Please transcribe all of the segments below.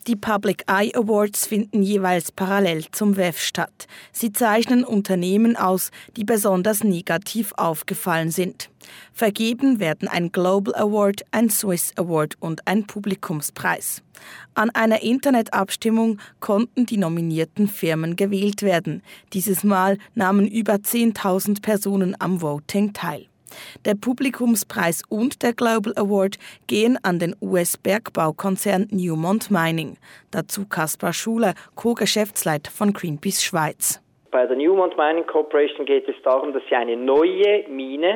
Die Public Eye Awards finden jeweils parallel zum WEF statt. Sie zeichnen Unternehmen aus, die besonders negativ aufgefallen sind. Vergeben werden ein Global Award, ein Swiss Award und ein Publikumspreis. An einer Internetabstimmung konnten die nominierten Firmen gewählt werden. Dieses Mal nahmen über 10.000 Personen am Voting teil. Der Publikumspreis und der Global Award gehen an den US-Bergbaukonzern Newmont Mining. Dazu Kaspar Schuler, Co-Geschäftsleiter von Greenpeace Schweiz. Bei der Newmont Mining Corporation geht es darum, dass sie eine neue Mine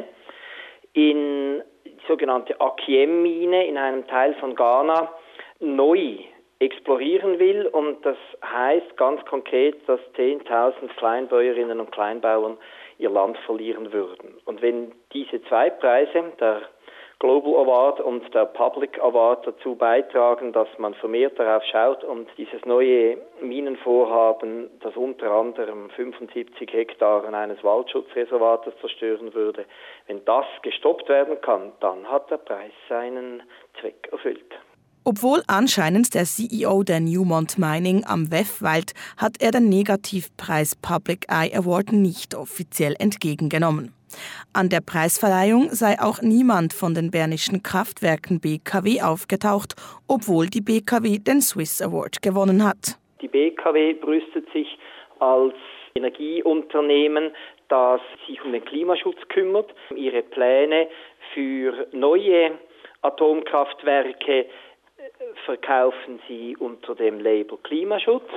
in die sogenannte Akiem-Mine in einem Teil von Ghana neu explorieren will. Und das heißt ganz konkret, dass 10.000 Kleinbäuerinnen und Kleinbauern ihr Land verlieren würden. Und wenn diese zwei Preise, der Global Award und der Public Award, dazu beitragen, dass man vermehrt darauf schaut und dieses neue Minenvorhaben, das unter anderem 75 Hektaren eines Waldschutzreservates zerstören würde, wenn das gestoppt werden kann, dann hat der Preis seinen Zweck erfüllt. Obwohl anscheinend der CEO der Newmont Mining am WEF weilt, hat er den Negativpreis Public Eye Award nicht offiziell entgegengenommen. An der Preisverleihung sei auch niemand von den bernischen Kraftwerken BKW aufgetaucht, obwohl die BKW den Swiss Award gewonnen hat. Die BKW brüstet sich als Energieunternehmen, das sich um den Klimaschutz kümmert. Ihre Pläne für neue Atomkraftwerke verkaufen sie unter dem Label Klimaschutz.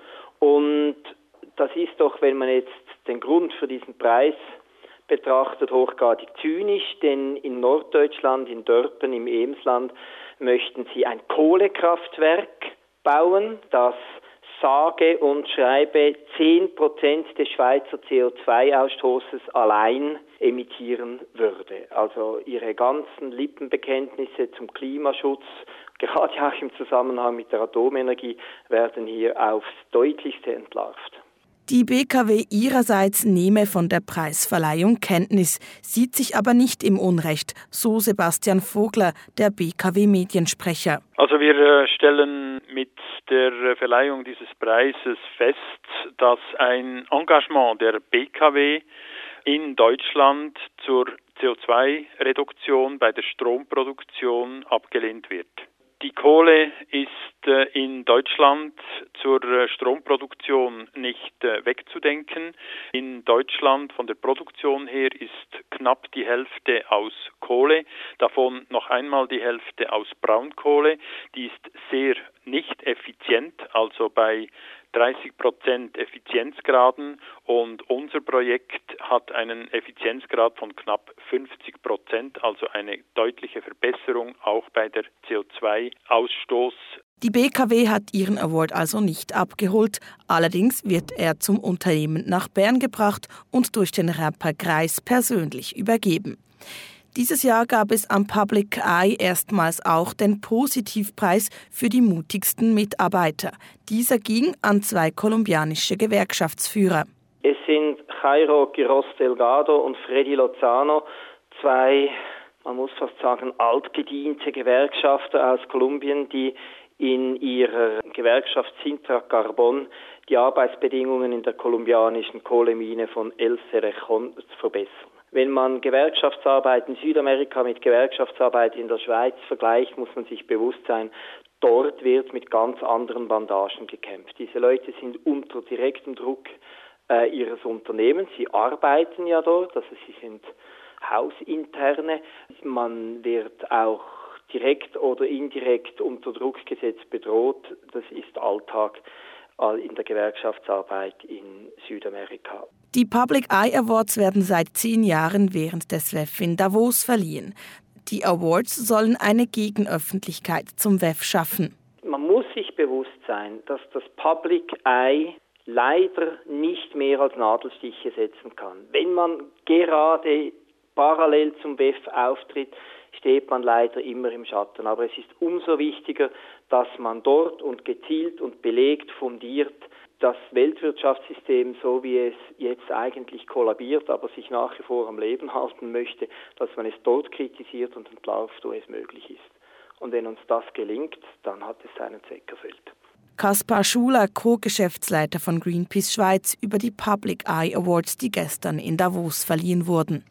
Und das ist doch, wenn man jetzt den Grund für diesen Preis betrachtet, hochgradig zynisch, denn in Norddeutschland, in Dörpen, im Emsland, möchten sie ein Kohlekraftwerk bauen, das sage und schreibe 10% des Schweizer CO2-Ausstoßes allein emittieren würde. Also ihre ganzen Lippenbekenntnisse zum Klimaschutz, gerade auch im Zusammenhang mit der Atomenergie, werden hier aufs Deutlichste entlarvt. Die BKW ihrerseits nehme von der Preisverleihung Kenntnis, sieht sich aber nicht im Unrecht, so Sebastian Vogler, der BKW-Mediensprecher. Also wir stellen mit der Verleihung dieses Preises fest, dass ein Engagement der BKW in Deutschland zur CO2-Reduktion bei der Stromproduktion abgelehnt wird. Die Kohle ist in Deutschland zur Stromproduktion nicht wegzudenken. In Deutschland von der Produktion her ist knapp die Hälfte aus Kohle, davon noch einmal die Hälfte aus Braunkohle. Die ist sehr nicht effizient, also bei 30% Effizienzgraden, und unser Projekt hat einen Effizienzgrad von knapp 50%, also eine deutliche Verbesserung auch bei der CO2-Ausstoß. Die BKW hat ihren Award also nicht abgeholt, allerdings wird er zum Unternehmen nach Bern gebracht und durch den Rapper Greis persönlich übergeben. Dieses Jahr gab es am Public Eye erstmals auch den Positivpreis für die mutigsten Mitarbeiter. Dieser ging an 2 kolumbianische Gewerkschaftsführer. Es sind Jairo Quiroz Delgado und Freddy Lozano, 2, man muss fast sagen, altgediente Gewerkschafter aus Kolumbien, die in ihrer Gewerkschaft Sintra Carbon die Arbeitsbedingungen in der kolumbianischen Kohlemine von El Cerrejón verbessern. Wenn man Gewerkschaftsarbeit in Südamerika mit Gewerkschaftsarbeit in der Schweiz vergleicht, muss man sich bewusst sein, dort wird mit ganz anderen Bandagen gekämpft. Diese Leute sind unter direktem Druck ihres Unternehmens. Sie arbeiten ja dort, also sie sind Hausinterne. Man wird auch direkt oder indirekt unter Druck gesetzt, bedroht. Das ist Alltag in der Gewerkschaftsarbeit in Südamerika. Die Public Eye Awards werden seit 10 Jahren während des WEF in Davos verliehen. Die Awards sollen eine Gegenöffentlichkeit zum WEF schaffen. Man muss sich bewusst sein, dass das Public Eye leider nicht mehr als Nadelstiche setzen kann. Wenn man gerade parallel zum WEF auftritt, steht man leider immer im Schatten. Aber es ist umso wichtiger, dass man dort und gezielt und belegt, fundiert das Weltwirtschaftssystem, so wie es jetzt eigentlich kollabiert, aber sich nach wie vor am Leben halten möchte, dass man es dort kritisiert und entlarvt, wo es möglich ist. Und wenn uns das gelingt, dann hat es seinen Zweck erfüllt. Kaspar Schuler, Co-Geschäftsleiter von Greenpeace Schweiz, über die Public Eye Awards, die gestern in Davos verliehen wurden.